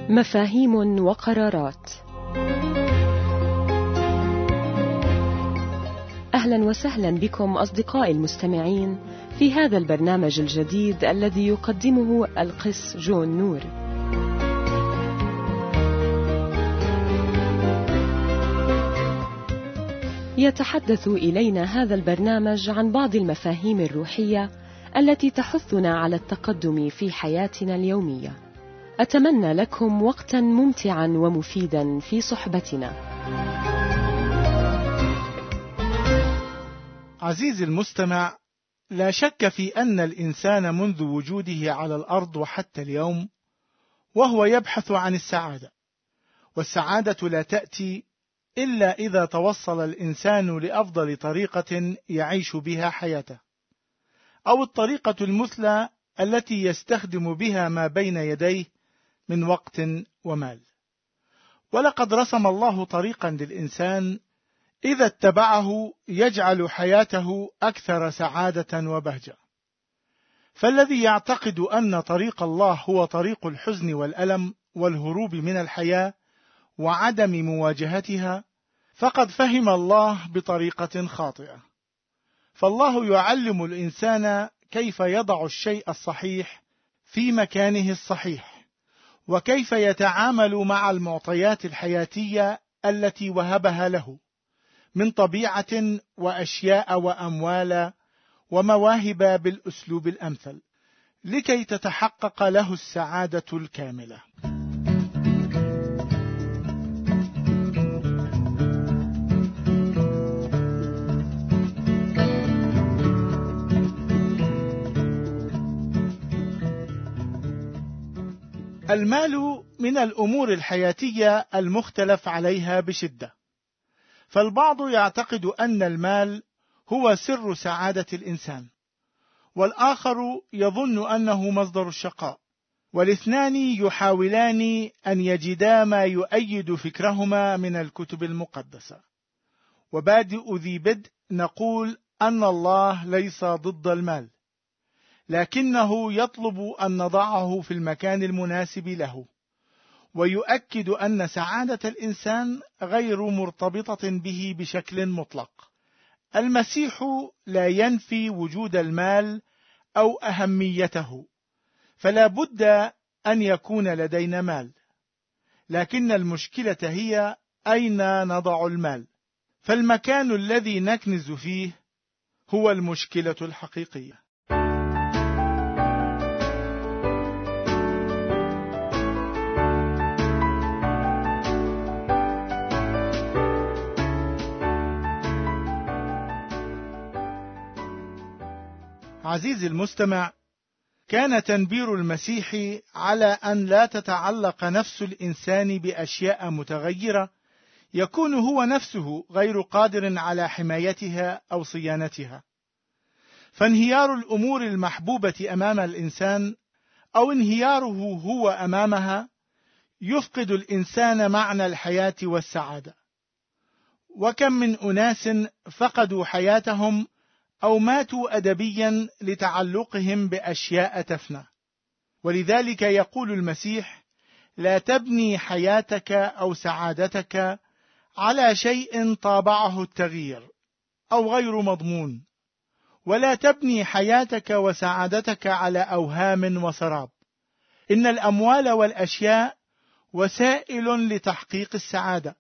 مفاهيم وقرارات. أهلا وسهلا بكم أصدقائي المستمعين في هذا البرنامج الجديد الذي يقدمه القس جون نور. يتحدث إلينا هذا البرنامج عن بعض المفاهيم الروحية التي تحثنا على التقدم في حياتنا اليومية. أتمنى لكم وقتا ممتعا ومفيدا في صحبتنا. عزيزي المستمع، لا شك في أن الإنسان منذ وجوده على الأرض وحتى اليوم وهو يبحث عن السعادة، والسعادة لا تأتي إلا إذا توصل الإنسان لأفضل طريقة يعيش بها حياته، أو الطريقة المثلى التي يستخدم بها ما بين يديه من وقت ومال. ولقد رسم الله طريقا للإنسان إذا اتبعه يجعل حياته أكثر سعادة وبهجة. فالذي يعتقد أن طريق الله هو طريق الحزن والألم والهروب من الحياة وعدم مواجهتها فقد فهم الله بطريقة خاطئة. فالله يعلم الإنسان كيف يضع الشيء الصحيح في مكانه الصحيح، وكيف يتعامل مع المعطيات الحياتية التي وهبها له من طبيعة وأشياء وأموال ومواهب بالأسلوب الأمثل، لكي تتحقق له السعادة الكاملة. المال من الأمور الحياتية المختلف عليها بشدة، فالبعض يعتقد أن المال هو سر سعادة الإنسان، والآخر يظن أنه مصدر الشقاء، والاثنان يحاولان أن يجدا ما يؤيد فكرهما من الكتب المقدسة. وبادئ ذي بدء نقول أن الله ليس ضد المال، لكنه يطلب أن نضعه في المكان المناسب له، ويؤكد أن سعادة الإنسان غير مرتبطة به بشكل مطلق. المسيح لا ينفي وجود المال أو أهميته، فلا بد أن يكون لدينا مال، لكن المشكلة هي أين نضع المال، فالمكان الذي نكنز فيه هو المشكلة الحقيقية. عزيزي المستمع، كان تنبير المسيح على أن لا تتعلق نفس الإنسان بأشياء متغيرة يكون هو نفسه غير قادر على حمايتها أو صيانتها. فانهيار الأمور المحبوبة أمام الإنسان أو انهياره هو أمامها يفقد الإنسان معنى الحياة والسعادة. وكم من أناس فقدوا حياتهم أو ماتوا أدبيا لتعلقهم بأشياء تفنى. ولذلك يقول المسيح: لا تبني حياتك أو سعادتك على شيء طابعه التغيير أو غير مضمون، ولا تبني حياتك وسعادتك على أوهام وسراب. إن الأموال والأشياء وسائل لتحقيق السعادة،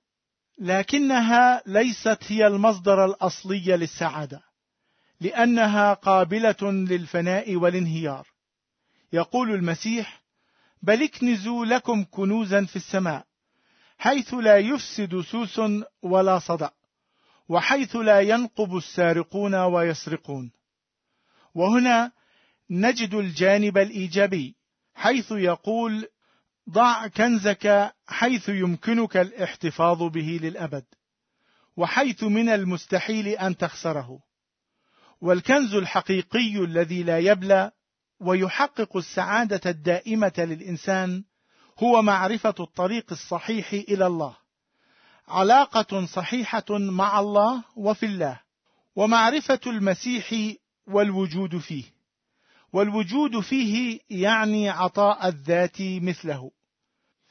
لكنها ليست هي المصدر الأصلي للسعادة، لأنها قابلة للفناء والانهيار. يقول المسيح: بل اكنزوا لكم كنوزا في السماء، حيث لا يفسد سوس ولا صدأ، وحيث لا ينقب السارقون ويسرقون. وهنا نجد الجانب الإيجابي، حيث يقول: ضع كنزك حيث يمكنك الاحتفاظ به للأبد، وحيث من المستحيل أن تخسره. والكنز الحقيقي الذي لا يبلى ويحقق السعادة الدائمة للإنسان هو معرفة الطريق الصحيح إلى الله، علاقة صحيحة مع الله وفي الله، ومعرفة المسيح والوجود فيه. والوجود فيه يعني عطاء الذات مثله،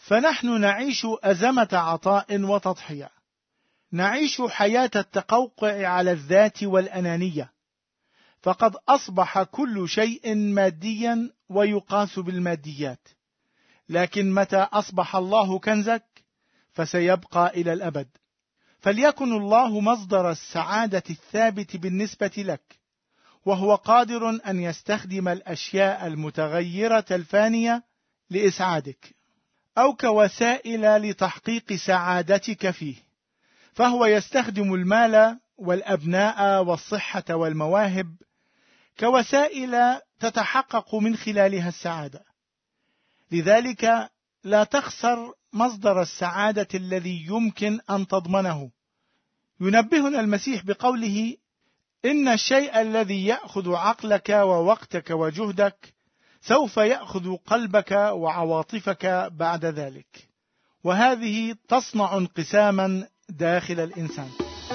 فنحن نعيش أزمة عطاء وتضحية، نعيش حياة التقوقع على الذات والأنانية، فقد أصبح كل شيء ماديا ويقاس بالماديات، لكن متى أصبح الله كنزك فسيبقى إلى الأبد. فليكن الله مصدر السعادة الثابت بالنسبة لك، وهو قادر أن يستخدم الأشياء المتغيرة الفانية لإسعادك أو كوسائل لتحقيق سعادتك فيه، فهو يستخدم المال والأبناء والصحة والمواهب كوسائل تتحقق من خلالها السعادة. لذلك لا تخسر مصدر السعادة الذي يمكن أن تضمنه. ينبهنا المسيح بقوله: إن الشيء الذي يأخذ عقلك ووقتك وجهدك سوف يأخذ قلبك وعواطفك بعد ذلك، وهذه تصنع انقساما داخل الإنسان.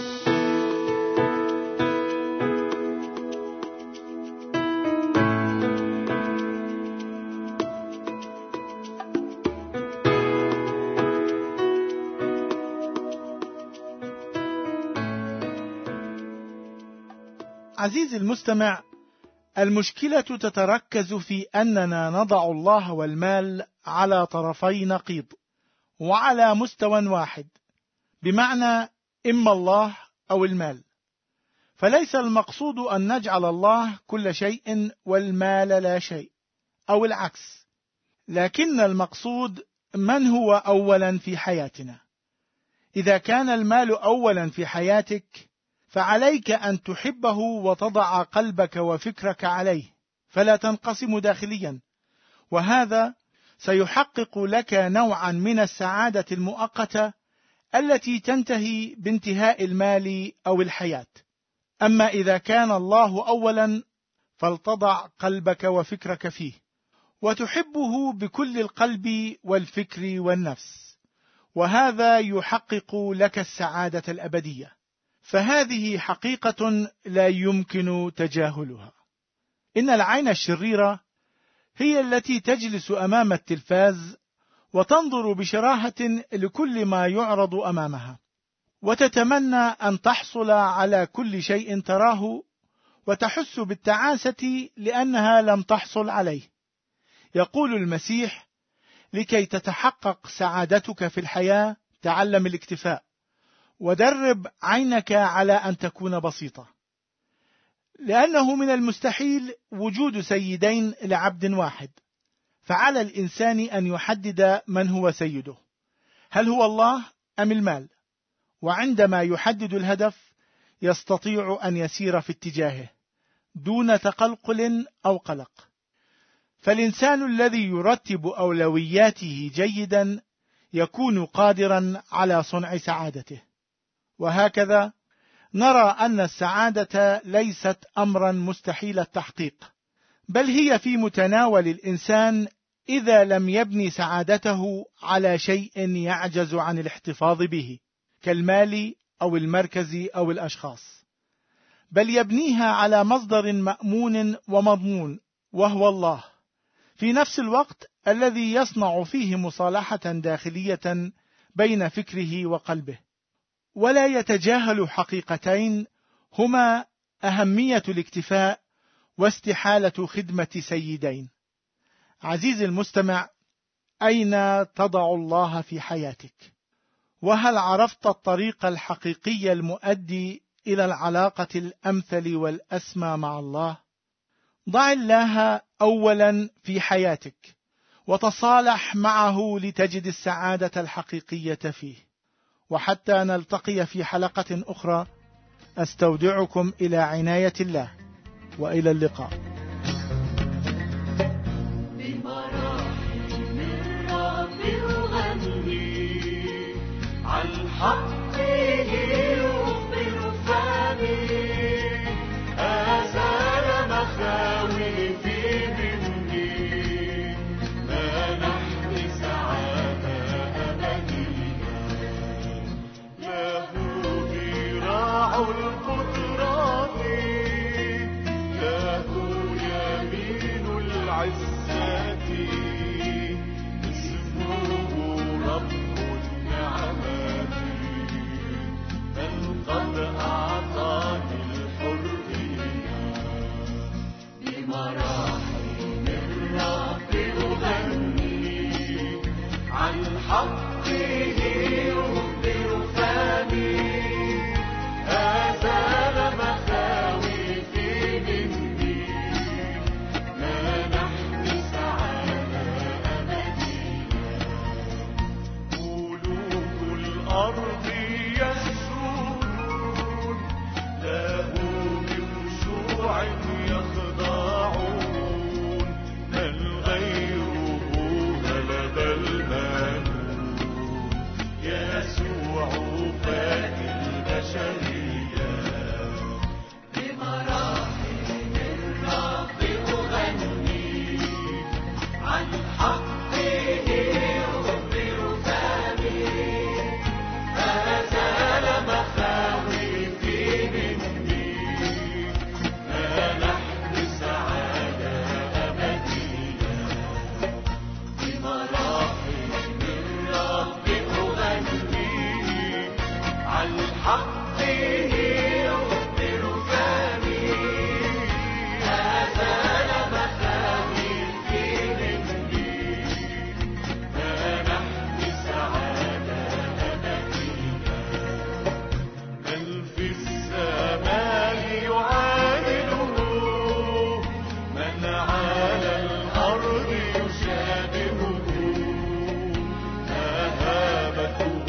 عزيزي المستمع، المشكلة تتركز في أننا نضع الله والمال على طرفي نقيض وعلى مستوى واحد، بمعنى إما الله أو المال. فليس المقصود أن نجعل الله كل شيء والمال لا شيء، أو العكس، لكن المقصود من هو أولا في حياتنا. إذا كان المال أولا في حياتك فعليك أن تحبه وتضع قلبك وفكرك عليه، فلا تنقسم داخليا، وهذا سيحقق لك نوعا من السعادة المؤقتة التي تنتهي بانتهاء المال أو الحياة. أما إذا كان الله أولا فلتضع قلبك وفكرك فيه، وتحبه بكل القلب والفكر والنفس، وهذا يحقق لك السعادة الأبدية. فهذه حقيقة لا يمكن تجاهلها. إن العين الشريرة هي التي تجلس أمام التلفاز وتنظر بشراهة لكل ما يعرض أمامها، وتتمنى أن تحصل على كل شيء تراه، وتحس بالتعاسة لأنها لم تحصل عليه. يقول المسيح: لكي تتحقق سعادتك في الحياة تعلم الاكتفاء، ودرب عينك على أن تكون بسيطة، لأنه من المستحيل وجود سيدين لعبد واحد، فعلى الإنسان أن يحدد من هو سيده، هل هو الله أم المال؟ وعندما يحدد الهدف يستطيع أن يسير في اتجاهه دون تقلقل أو قلق. فالإنسان الذي يرتب أولوياته جيدا يكون قادرا على صنع سعادته. وهكذا نرى أن السعادة ليست أمرا مستحيل التحقيق، بل هي في متناول الإنسان إذا لم يبني سعادته على شيء يعجز عن الاحتفاظ به كالمال أو المركز أو الأشخاص، بل يبنيها على مصدر مأمون ومضمون، وهو الله، في نفس الوقت الذي يصنع فيه مصالحة داخلية بين فكره وقلبه، ولا يتجاهل حقيقتين هما أهمية الاكتفاء واستحالة خدمة سيدين. عزيزي المستمع، أين تضع الله في حياتك؟ وهل عرفت الطريق الحقيقي المؤدي إلى العلاقة الأمثل والأسمى مع الله؟ ضع الله أولا في حياتك وتصالح معه لتجد السعادة الحقيقية فيه. وحتى نلتقي في حلقة أخرى، أستودعكم إلى عناية الله، وإلى اللقاء. بمراحل من رب الغني عن حقه يخبر فمي، أزال مخاوفي مني، منحني سعادة أبدية، له ذراع القدرات، له يمين العزة، اسمه حقه يخبر فمي أزال مخاوفي مني منحني سعادة أبدية ملوك الأرض يسجدون له بخشوع يخضعون من غيره غلب المنون يسوع فاتي البشرية بمراحم الرب أغني عن حقه يخبر فمي أزال مخاوفي مني منحني سعادة أبدية بمراحم الرب أغني عن حقه يخبر فمي أزال مخاوفي مني منحني سعادة أبدية من في السماء يعادله من على الأرض يشابهه مهابته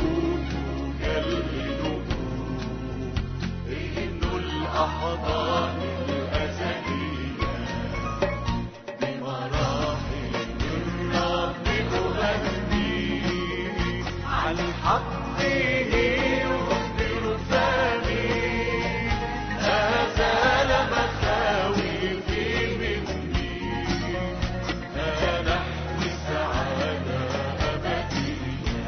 تجلده إن الأحضان الأزلية بمراحم الرب أغني عن حقه يخبر فمي أزال مخاوفي مني منحني سعادة أبدية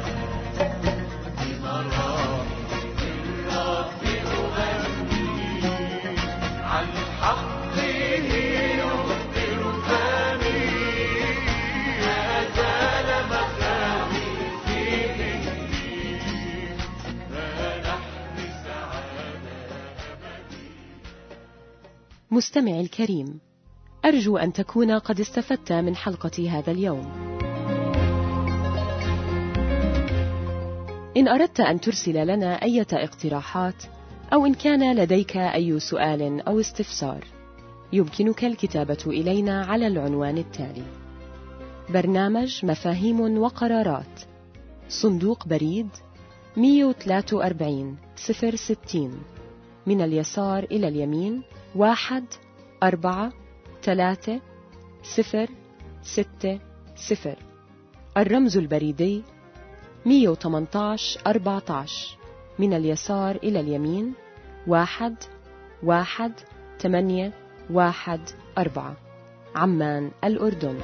بمراحم الرب أغني عن حقه يخبر فمي أزال مخاوفي مني منحني سعادة أبدية. مستمعي الكريم، أرجو أن تكون قد استفدت من حلقة هذا اليوم. إن أردت أن ترسل لنا أي اقتراحات أو إن كان لديك أي سؤال أو استفسار يمكنك الكتابة إلينا على العنوان التالي: برنامج مفاهيم وقرارات، صندوق بريد 143 060 من اليسار إلى اليمين 1436060. الرمز البريدي 118 14 من اليسار إلى اليمين 11814 عمان الأردن.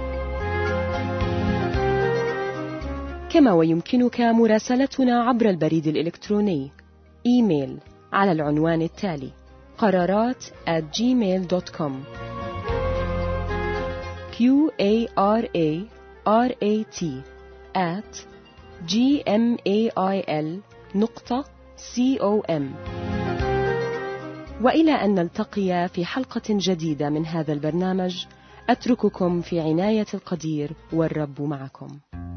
كما ويمكنك مراسلتنا عبر البريد الإلكتروني إيميل على العنوان التالي: قرارات@gmail.com QARARAT@gmail.com. وإلى أن نلتقي في حلقة جديدة من هذا البرنامج، أترككم في عناية القدير والرب معكم.